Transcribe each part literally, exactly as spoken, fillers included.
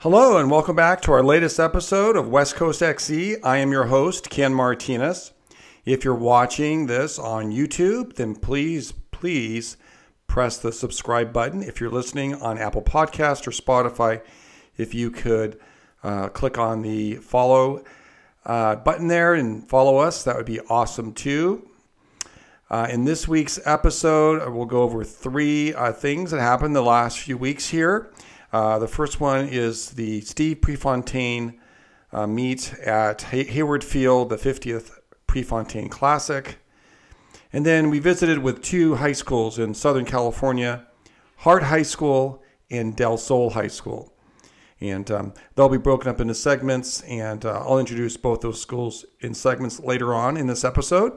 Hello and welcome back to our latest episode of West Coast X E. I am your host, Ken Martinez. If you're watching this on YouTube, then please, please press the subscribe button. If you're listening on Apple Podcast or Spotify, if you could uh, click on the follow uh, button there and follow us, that would be awesome too. Uh, in this week's episode, we'll go over three uh, things that happened the last few weeks here. Uh, the first one is the Steve Prefontaine uh, meet at Hay- Hayward Field, the fiftieth Prefontaine Classic. And then we visited with two high schools in Southern California, Hart High School and Del Sol High School. And um, they'll be broken up into segments, and uh, I'll introduce both those schools in segments later on in this episode.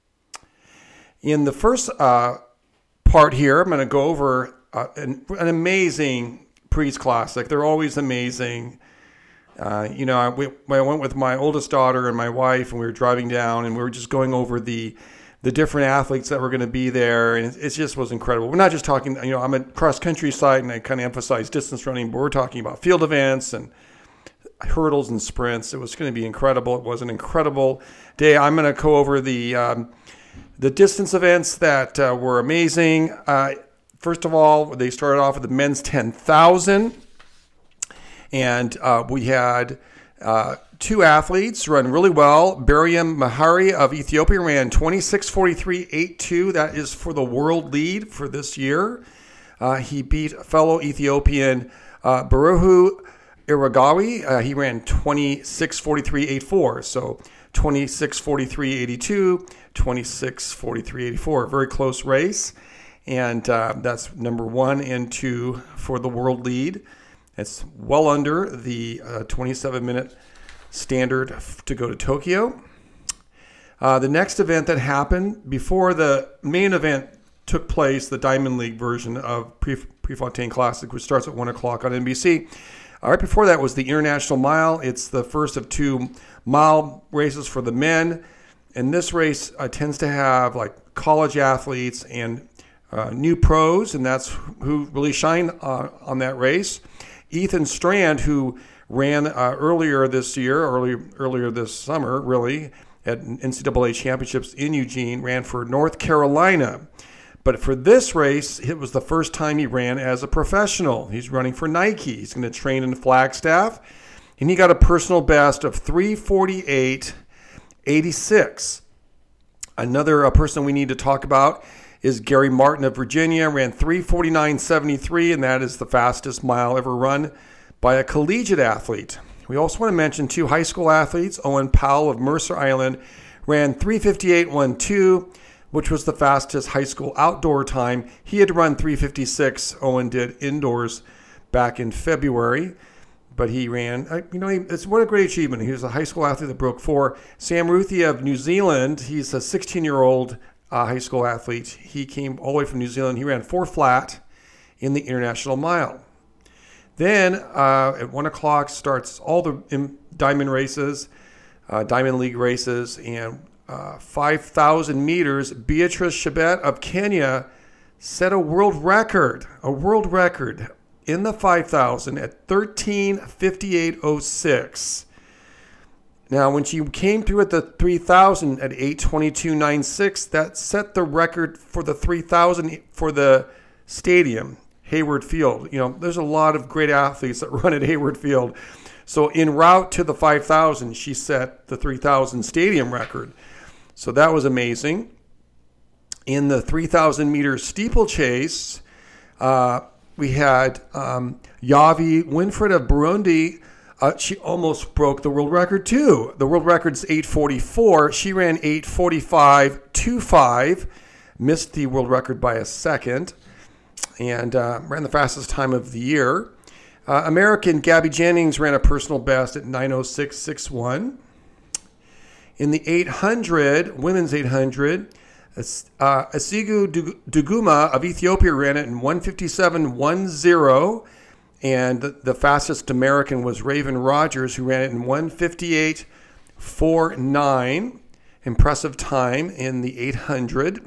In the first uh, part here, I'm going to go over uh, an, an amazing Pre's Classic. They're always amazing. Uh, you know, I, we, I went with my oldest daughter and my wife, and we were driving down, and we were just going over the the different athletes that were going to be there, and it, it just was incredible. We're not just talking, you know, I'm a cross-country side, and I kind of emphasize distance running, but we're talking about field events and hurdles and sprints. It was going to be incredible. It was an incredible day. I'm going to go over the um, the distance events that uh, were amazing. Uh, First of all, they started off with the men's ten thousand, and uh, we had uh, two athletes run really well. Bariam Mahari of Ethiopia ran twenty-six forty-three eighty-two. That is for the world lead for this year. Uh, he beat fellow Ethiopian uh, Baruhu Iragawi. Uh, he ran twenty-six forty-three eighty-four. So twenty-six forty-three eighty-two, twenty-six forty-three eighty-four. Very close race. And uh, that's number one and two for the world lead. It's well under the uh, twenty-seven minute standard to go to Tokyo. Uh, the next event that happened before the main event took place, the Diamond League version of Pre- Prefontaine Classic, which starts at one o'clock on N B C. Uh, right before that was the International Mile. It's the first of two mile races for the men. And this race uh, tends to have like college athletes and Uh, new pros, and that's who really shine uh, on that race. Ethan Strand, who ran uh, earlier this year, early, earlier this summer, really, at N C double A championships in Eugene, ran for North Carolina. But for this race, it was the first time he ran as a professional. He's running for Nike. He's going to train in Flagstaff, and he got a personal best of three forty-eight eighty-six. Another uh, person we need to talk about is Gary Martin of Virginia, ran three forty-nine seventy-three, and that is the fastest mile ever run by a collegiate athlete. We also want to mention two high school athletes. Owen Powell of Mercer Island ran three fifty-eight twelve, which was the fastest high school outdoor time. He had run three fifty-six, Owen did indoors back in February, but he ran, you know, it's what a great achievement. He was a high school athlete that broke four. Sam Ruthie of New Zealand, he's a sixteen-year-old Uh, high school athlete. He came all the way from New Zealand. He ran four flat in the International Mile. Then uh, at one o'clock starts all the diamond races, uh, Diamond League races, and uh, five thousand meters. Beatrice Chebet of Kenya set a world record, a world record in the five thousand at thirteen fifty-eight oh six. Now, when she came through at the three thousand at eight twenty-two ninety-six, that set the record for the three thousand for the stadium, Hayward Field. You know, there's a lot of great athletes that run at Hayward Field. So en route to the five thousand, she set the three thousand stadium record. So that was amazing. In the three thousand meter steeplechase, uh, we had um, Yavi Winfred of Burundi. Uh, she almost broke the world record too. The world record's eight forty-four. She ran eight forty-five twenty-five, missed the world record by a second, and uh, ran the fastest time of the year. Uh, American Gabby Jennings ran a personal best at nine oh six sixty-one. In the eight hundred, women's eight hundred, uh, Asigu Duguma of Ethiopia ran it in one fifty-seven ten. And the fastest American was Raven Rogers, who ran it in one fifty-eight forty-nine. Impressive time in the eight hundred.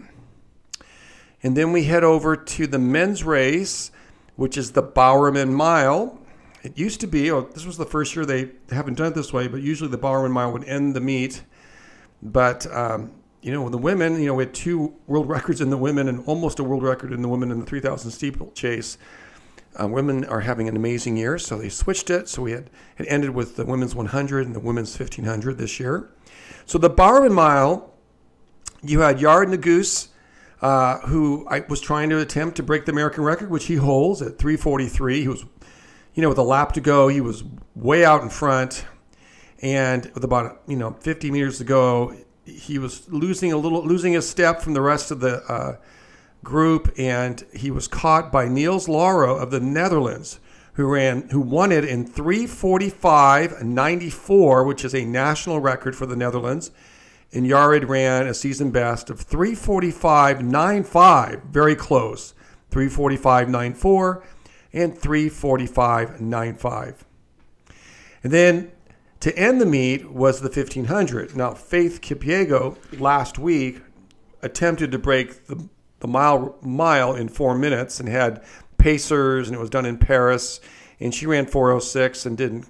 And then we head over to the men's race, which is the Bowerman Mile. it used to be, oh, this was the first year they haven't done it this way, but usually the Bowerman Mile would end the meet. But, um, you know, the women, you know, we had two world records in the women and almost a world record in the women in the three thousand steeplechase. Uh, women are having an amazing year, so they switched it. So we had it ended with the women's one hundred and the women's fifteen hundred this year. So the Bowerman Mile, you had Yared Nuguse, uh, who I was trying to attempt to break the American record, which he holds at three forty-three. He was, you know, with a lap to go, he was way out in front. And with about, you know, fifty meters to go, he was losing a little, losing a step from the rest of the uh, group, and he was caught by Niels Lauro of the Netherlands, who ran, who won it in three forty-five ninety-four, which is a national record for the Netherlands. And Yared ran a season best of three forty-five ninety-five, very close, three forty-five ninety-four and three forty-five ninety-five. And then to end the meet was the fifteen hundred. Now, Faith Kipyego last week attempted to break the, the mile mile in four minutes and had pacers, and it was done in Paris. And she ran four oh six and didn't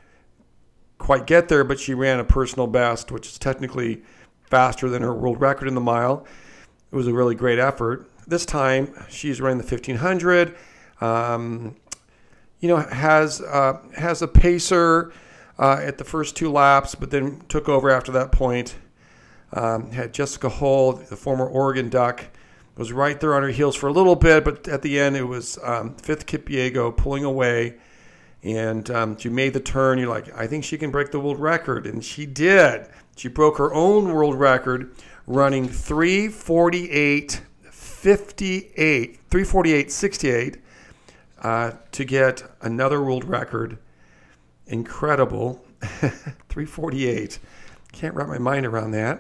quite get there, but she ran a personal best, which is technically faster than her world record in the mile. It was a really great effort. This time, she's running the fifteen hundred. Um, you know, has uh, has a pacer Uh, at the first two laps, but then took over after that point. Um, had Jessica Hull, the former Oregon Duck, was right there on her heels for a little bit, but at the end it was um, Fifth Kipyego pulling away, and um, she made the turn. You're like, I think she can break the world record, and she did. She broke her own world record, running three forty-eight fifty-eight, three forty-eight sixty-eight uh, to get another world record. Incredible. three forty-eight. Can't wrap my mind around that.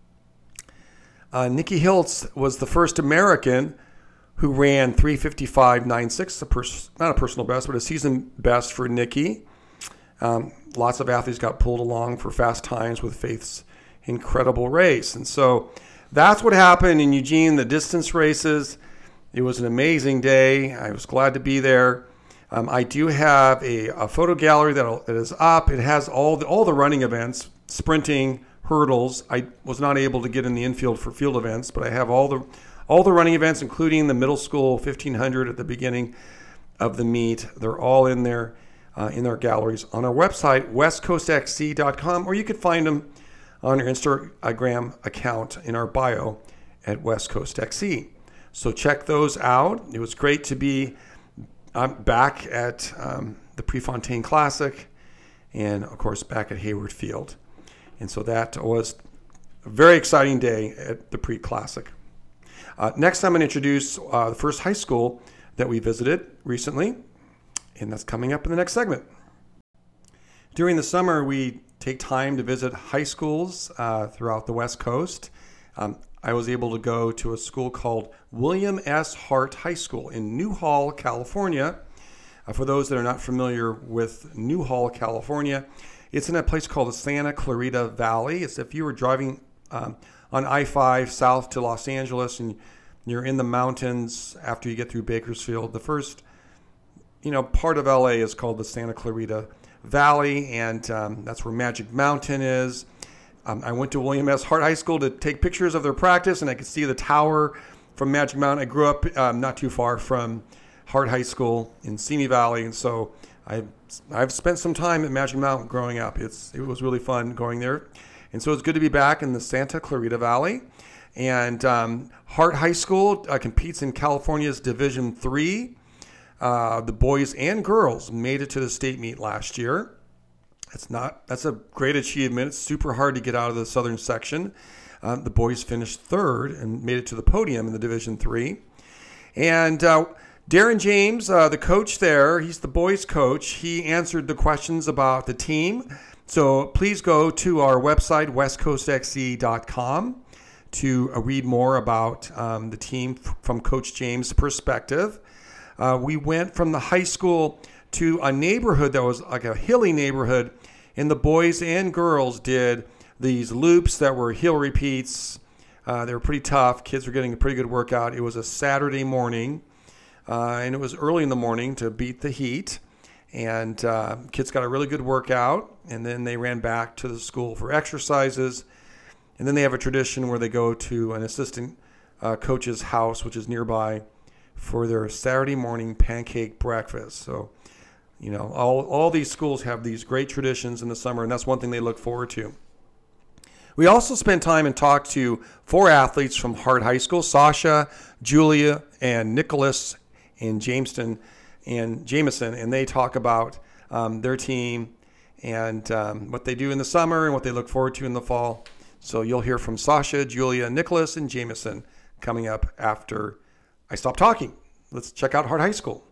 Uh, Nikki Hiltz was the first American who ran three fifty-five ninety-six, a pers- not a personal best, but a season best for Nikki. Um, lots of athletes got pulled along for fast times with Faith's incredible race. And so that's what happened in Eugene, the distance races. It was an amazing day. I was glad to be there. Um, I do have a, a photo gallery that that is up. It has all the all the running events, sprinting, hurdles. I was not able to get in the infield for field events, but I have all the all the running events, including the middle school fifteen hundred at the beginning of the meet. They're all in there uh, in our galleries on our website, west coast x c dot com, or you could find them on our Instagram account in our bio at West Coast X C. So check those out. It was great to be I'm back at um, the Prefontaine Classic, and of course back at Hayward Field. And so that was a very exciting day at the Pre-Classic. Uh, next I'm going to introduce uh, the first high school that we visited recently, and that's coming up in the next segment. During the summer, we take time to visit high schools uh, throughout the West Coast. Um, I was able to go to a school called William S. Hart High School in Newhall, California. Uh, for those that are not familiar with Newhall, California, it's in a place called the Santa Clarita Valley. It's if you were driving um, on I five south to Los Angeles and you're in the mountains after you get through Bakersfield. The first, you know, part of L A is called the Santa Clarita Valley, and um, that's where Magic Mountain is. Um, I went to William S. Hart High School to take pictures of their practice, and I could see the tower from Magic Mountain. I grew up um, not too far from Hart High School in Simi Valley, and so I've, I've spent some time at Magic Mountain growing up. It's It was really fun going there. And so it's good to be back in the Santa Clarita Valley. And um, Hart High School uh, competes in California's Division three. Uh, the boys and girls made it to the state meet last year. It's not. That's a great achievement. It's super hard to get out of the southern section. Uh, the boys finished third and made it to the podium in the Division three. And uh, Darren James, uh, the coach there, he's the boys' coach. He answered the questions about the team. So please go to our website, west coast x c dot com, to uh, read more about um, the team f- from Coach James' perspective. Uh, we went from the high school to a neighborhood that was like a hilly neighborhood, and the boys and girls did these loops that were hill repeats. Uh, they were pretty tough. Kids were getting a pretty good workout. It was a Saturday morning, uh, and it was early in the morning to beat the heat. And uh, kids got a really good workout, and then they ran back to the school for exercises. And then they have a tradition where they go to an assistant uh, coach's house, which is nearby, for their Saturday morning pancake breakfast. So, you know, all, all these schools have these great traditions in the summer, and that's one thing they look forward to. We also spent time and talked to four athletes from Hart High School, Sasha, Julia, and Nicholas in Jamestown and Jameson, and they talk about um, their team and um, what they do in the summer and what they look forward to in the fall. So you'll hear from Sasha, Julia, Nicholas, and Jameson coming up after I stop talking. Let's check out Hart High School.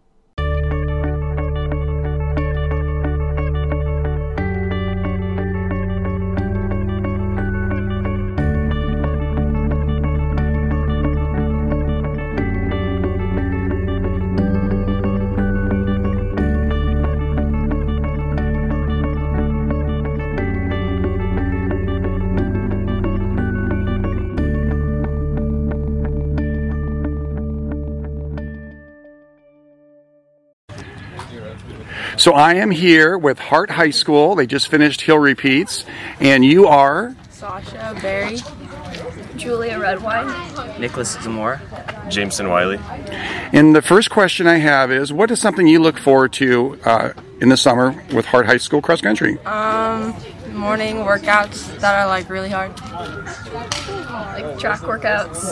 So I am here with Hart High School. They just finished Hill Repeats. And you are? Sasha Berry, Julia Redwine, Nicholas Zamora, Jameson Wiley. And the first question I have is, what is something you look forward to uh, in the summer with Hart High School cross country? Um, morning workouts that are like really hard. Like track workouts.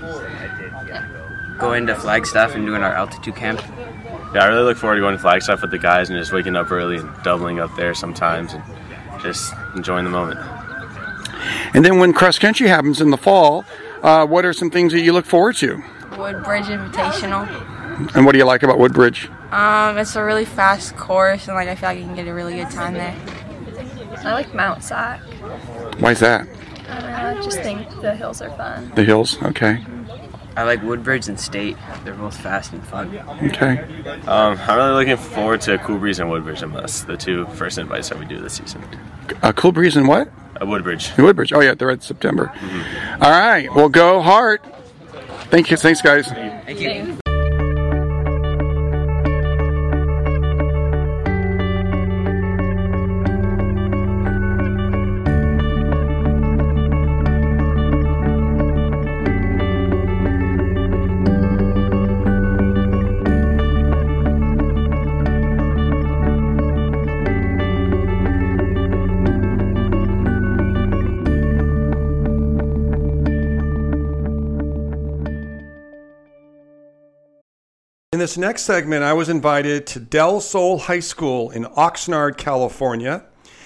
going to Flagstaff and doing our altitude camp. Yeah, I really look forward to going to Flagstaff with the guys and just waking up early and doubling up there sometimes and just enjoying the moment. And then when cross country happens in the fall, uh, what are some things that you look forward to? Woodbridge Invitational. And what do you like about Woodbridge? Um, it's a really fast course, and like I feel like you can get a really good time there. I like Mount Sac. Why is that? I just think the hills are fun. The hills, okay. I like Woodbridge and State. They're both fast and fun. Okay. Um, I'm really looking forward to Cool Breeze and Woodbridge, unless the two first invites that we do this season. Uh, Cool Breeze and what? Uh, Woodbridge. Woodbridge. Oh, yeah, they're at September. Mm-hmm. All right. Well, go Hart. Thank you. Thanks, guys. Thank you. Thanks. In this next segment, I was invited to Del Sol High School in Oxnard, California.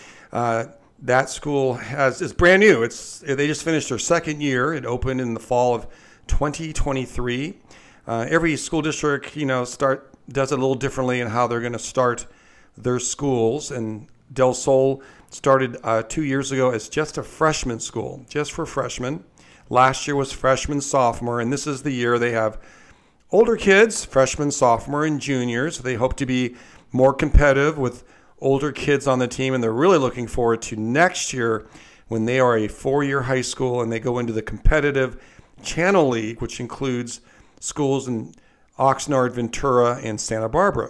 Uh, that school has is brand new. It's they just finished their second year. It opened in the fall of twenty twenty-three. Uh, every school district, you know, start does it a little differently in how they're going to start their schools. And Del Sol started uh, two years ago as just a freshman school, just for freshmen. Last year was freshman, sophomore, and this is the year they have older kids, freshmen, sophomore, and juniors. They hope to be more competitive with older kids on the team, and they're really looking forward to next year when they are a four-year high school and they go into the competitive Channel League, which includes schools in Oxnard, Ventura, and Santa Barbara.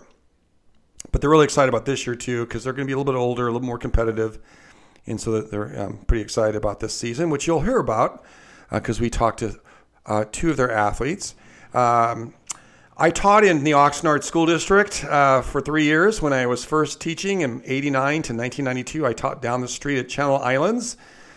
But they're really excited about this year, too, because they're going to be a little bit older, a little more competitive, and so that they're um, pretty excited about this season, which you'll hear about because uh, we talked to uh, two of their athletes. Um, I taught in the Oxnard School District uh, for three years when I was first teaching in eighty-nine to nineteen ninety-two. I taught down the street at Channel Islands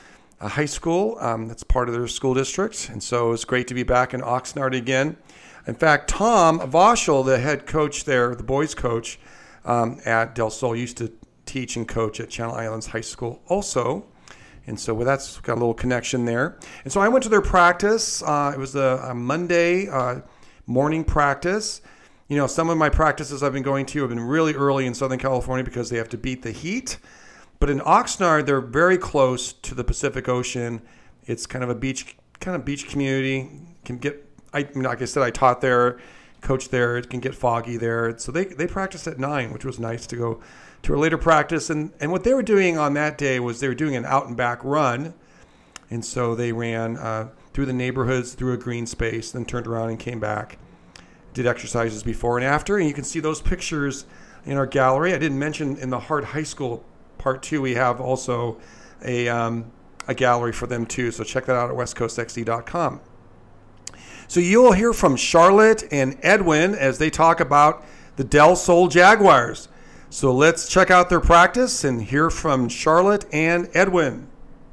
a high school. Um, that's part of their school district. And so it was great to be back in Oxnard again. In fact, Tom Voschel, the head coach there, the boys coach um, at Del Sol, used to teach and coach at Channel Islands High School also. And so well, that's got a little connection there. And so I went to their practice. Uh, it was a, a Monday uh, morning practice. You know, some of my practices I've been going to have been really early in Southern California because they have to beat the heat. But in Oxnard, they're very close to the Pacific Ocean. It's kind of a beach, kind of beach community. Can get, I like I said, I taught there, coached there. It can get foggy there. So they they practiced at nine, which was nice to go to a later practice. And, and what they were doing on that day was they were doing an out and back run. And so they ran uh, through the neighborhoods, through a green space, then turned around and came back, did exercises before and after. And you can see those pictures in our gallery. I didn't mention in the Hart High School part two, we have also a um, a gallery for them too. So check that out at west coast x e dot com. So you'll hear from Charlotte and Edwin as they talk about the Del Sol Jaguars. So let's check out their practice and hear from Charlotte and Edwin.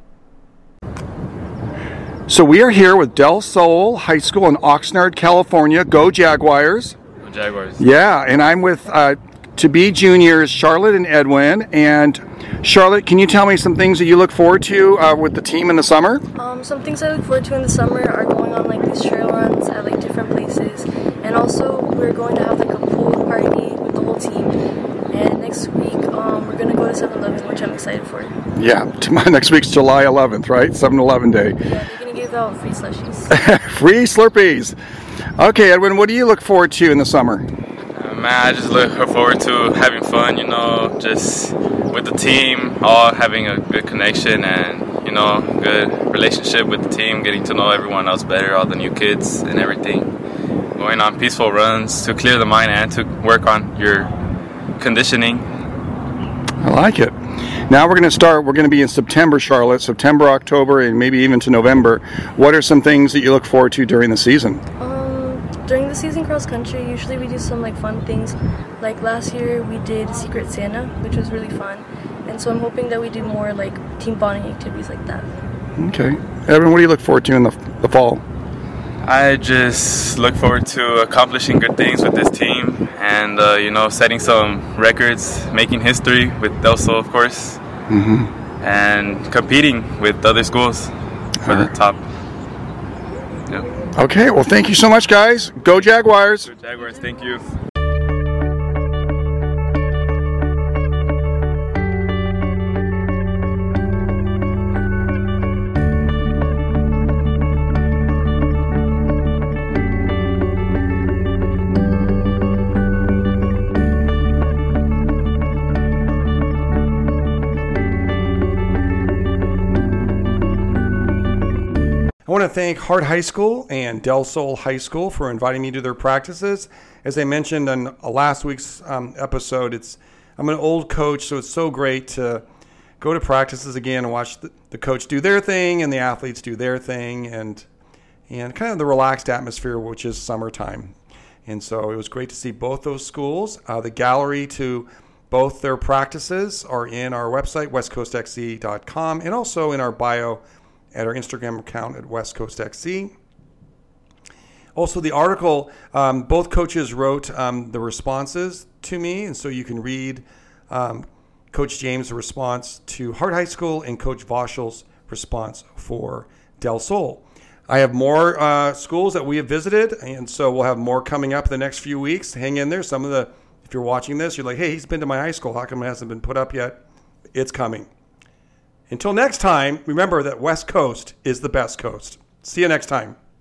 So we are here with Del Sol High School in Oxnard, California. Go Jaguars. Go Jaguars. Yeah, and I'm with uh, to-be juniors Charlotte and Edwin. And Charlotte, can you tell me some things that you look forward to uh, with the team in the summer? Um, some things I look forward to in the summer are going on like these trail runs at like different places. And also we're going to have like a pool party with the whole team. And next week um, we're going to go to seven eleven, which I'm excited for. Yeah, next week's July eleventh, right? seven eleven day. Yeah, they're going to give out free slushies. Free Slurpees. Okay, Edwin, what do you look forward to in the summer? Uh, man, I just look forward to having fun, you know, just with the team, all having a good connection and, you know, good relationship with the team, getting to know everyone else better, all the new kids and everything. Going on peaceful runs to clear the mind and to work on your conditioning. I like it. Now we're going to start, we're going to be in September, Charlotte, September, October, and maybe even to November. What are some things that you look forward to during the season? Um, during the season cross country, usually we do some like fun things. Like last year we did Secret Santa, which was really fun. And so I'm hoping that we do more like team bonding activities like that. Okay. Edwin, what do you look forward to in the, the fall? I just look forward to accomplishing good things with this team and, uh, you know, setting some records, making history with Del Sol, of course, mm-hmm. and competing with other schools for the top. Yeah. Okay, well, thank you so much, guys. Go Jaguars. Go Jaguars, thank you. I want to thank Hart High School and Del Sol High School for inviting me to their practices. As I mentioned on last week's um, episode, it's I'm an old coach, so it's so great to go to practices again and watch the, the coach do their thing and the athletes do their thing, and and kind of the relaxed atmosphere, which is summertime. And so it was great to see both those schools. Uh, the gallery to both their practices are in our website, west coast x e dot com, and also in our bio at our Instagram account at west coast x e. Also, the article, um, both coaches wrote um, the responses to me, and so you can read um, Coach James' response to Hart High School and Coach Voschel's response for Del Sol. I have more uh, schools that we have visited, and so we'll have more coming up the next few weeks. Hang in there. Some of the, if you're watching this, you're like, hey, he's been to my high school. How come it hasn't been put up yet? It's coming. Until next time, remember that West Coast is the best coast. See you next time.